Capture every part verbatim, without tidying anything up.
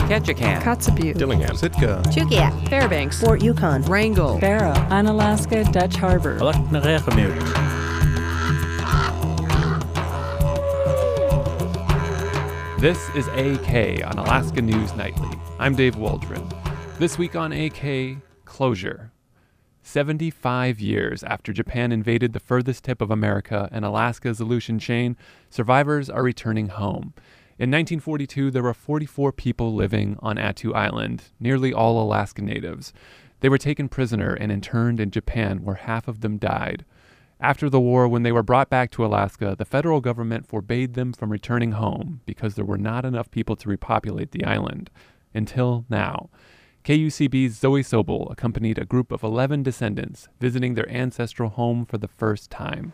Ketchikan, Kotzebue, Dillingham, Sitka, Chugiak, Fairbanks, Fort Yukon, Wrangell, Barrow, Unalaska, Dutch Harbor. This is A K on Alaska News Nightly. I'm Dave Waldron. This week on A K, closure. seventy-five years after Japan invaded the furthest tip of America and Alaska's Aleutian chain, survivors are returning home. In nineteen forty-two, there were forty-four people living on Attu Island, nearly all Alaska natives. They were taken prisoner and interned in Japan, where half of them died. After the war, when they were brought back to Alaska, the federal government forbade them from returning home because there were not enough people to repopulate the island. Until now. K U C B's Zoe Sobel accompanied a group of eleven descendants visiting their ancestral home for the first time.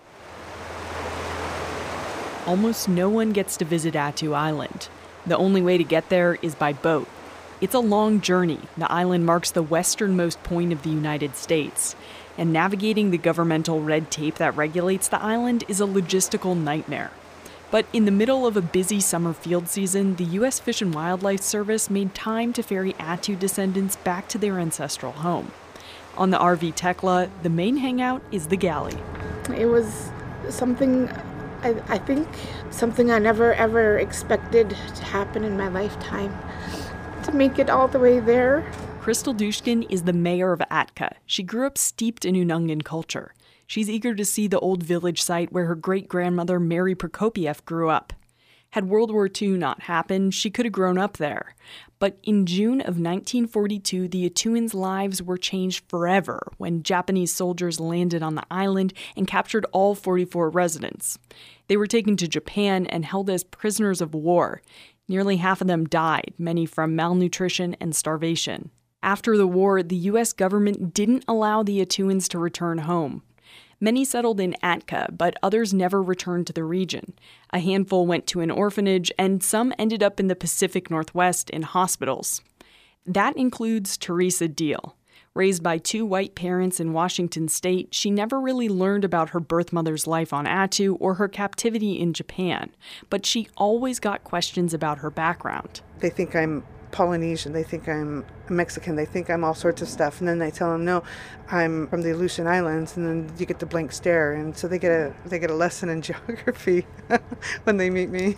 Almost no one gets to visit Attu Island. The only way to get there is by boat. It's a long journey. The island marks the westernmost point of the United States. And navigating the governmental red tape that regulates the island is a logistical nightmare. But in the middle of a busy summer field season, the U S Fish and Wildlife Service made time to ferry Attu descendants back to their ancestral home. On the R V Tekla, the main hangout is the galley. It was something, I, I think, something I never ever expected to happen in my lifetime. To make it all the way there. Crystal Dushkin is the mayor of Atka. She grew up steeped in Unungan culture. She's eager to see the old village site where her great-grandmother Mary Prokopiev grew up. Had World War Two not happened, she could have grown up there. But in June of nineteen forty-two, the Attuans' lives were changed forever when Japanese soldiers landed on the island and captured all forty-four residents. They were taken to Japan and held as prisoners of war. Nearly half of them died, many from malnutrition and starvation. After the war, the U S government didn't allow the Attuans to return home. Many settled in Atka, but others never returned to the region. A handful went to an orphanage, and some ended up in the Pacific Northwest in hospitals. That includes Teresa Deal. Raised by two white parents in Washington state, she never really learned about her birth mother's life on Attu or her captivity in Japan, but she always got questions about her background. They think I'm Polynesian, they think I'm Mexican, they think I'm all sorts of stuff, and then I tell them, no, I'm from the Aleutian Islands, and then you get the blank stare, and so they get a they get a lesson in geography when they meet me.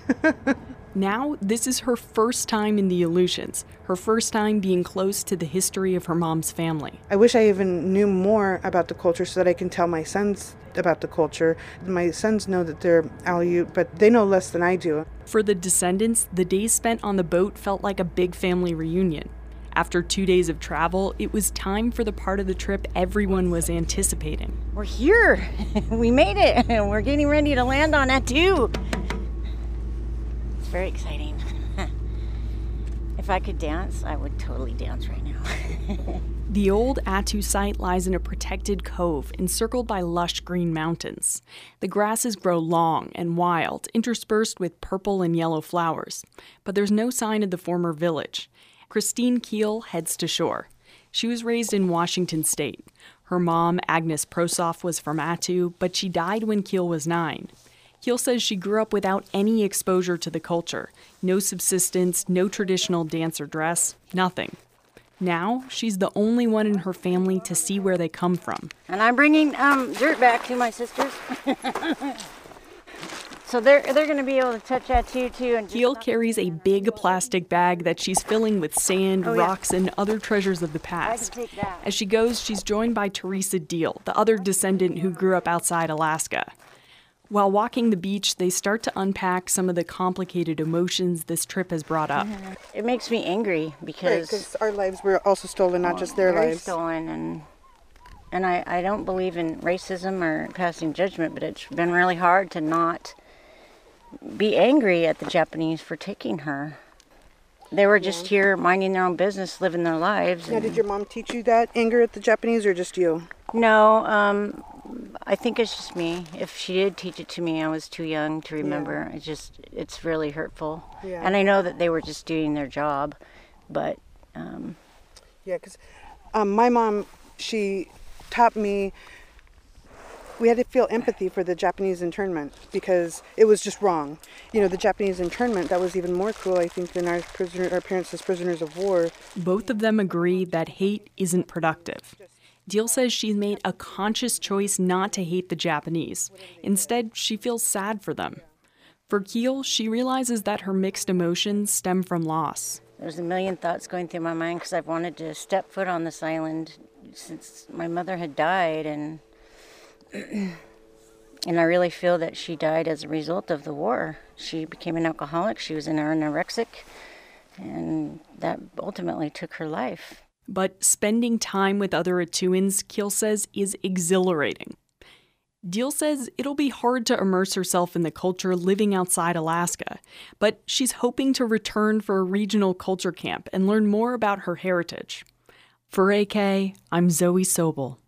Now, this is her first time in the Aleutians, her first time being close to the history of her mom's family. I wish I even knew more about the culture so that I can tell my sons about the culture. My sons know that they're Aleut, but they know less than I do. For the descendants, the days spent on the boat felt like a big family reunion. After two days of travel, it was time for the part of the trip everyone was anticipating. We're here. We made it. We're getting ready to land on Attu. It's very exciting. If I could dance, I would totally dance right now. The old Attu site lies in a protected cove encircled by lush green mountains. The grasses grow long and wild, interspersed with purple and yellow flowers. But there's no sign of the former village. Christine Keel heads to shore. She was raised in Washington state. Her mom, Agnes Prosoff, was from Attu, but she died when Keel was nine. Keel says she grew up without any exposure to the culture. No subsistence, no traditional dance or dress, nothing. Now, she's the only one in her family to see where they come from. And I'm bringing um, dirt back to my sisters. So they're they're going to be able to touch Attu too. And Keel carries a big plastic bag that she's filling with sand, oh, rocks, yeah. and other treasures of the past. I can take that. As she goes, she's joined by Teresa Deal, the other descendant who grew up outside Alaska. While walking the beach, they start to unpack some of the complicated emotions this trip has brought up. Mm-hmm. It makes me angry because Right, our lives were also stolen, not well, just their very lives. stolen, and and I, I don't believe in racism or passing judgment, but it's been really hard to not be angry at the Japanese for taking her. They were just yeah. here minding their own business, living their lives. Now, did your mom teach you that anger at the Japanese, or just you? No, um, I think it's just me. If she did teach it to me, I was too young to remember. Yeah. It's just, it's really hurtful. Yeah. And I know that they were just doing their job, but... Um, yeah, because um, my mom, she taught me We had to feel empathy for the Japanese internment because it was just wrong. You know, the Japanese internment, that was even more cruel, I think, than our, prisoner, our parents as prisoners of war. Both of them agree that hate isn't productive. Diehl says she's made a conscious choice not to hate the Japanese. Instead, she feels sad for them. For Keel, she realizes that her mixed emotions stem from loss. There's a million thoughts going through my mind because I've wanted to step foot on this island since my mother had died, and and I really feel that she died as a result of the war. She became an alcoholic, she was an anorexic, and that ultimately took her life. But spending time with other Atuans, Keel says, is exhilarating. Diehl says it'll be hard to immerse herself in the culture living outside Alaska, but she's hoping to return for a regional culture camp and learn more about her heritage. For A K, I'm Zoe Sobel.